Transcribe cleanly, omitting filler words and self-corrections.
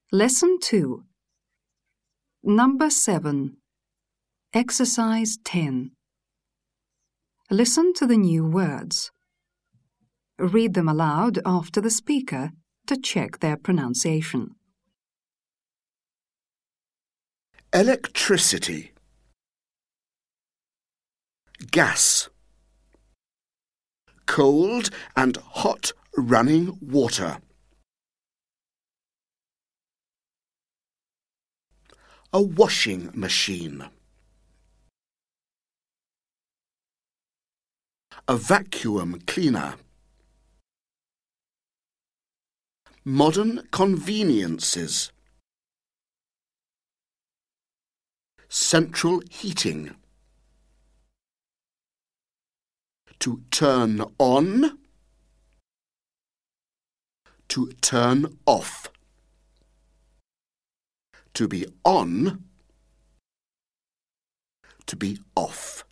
Lesson 2. Number 7. Exercise 10. Listen to the new words. Read them aloud after the speaker to check their pronunciation. Electricity, gas, cold and hot running water, a washing machine, a vacuum cleaner, modern conveniences, central heating, to turn on, to turn off, to be on, to be off.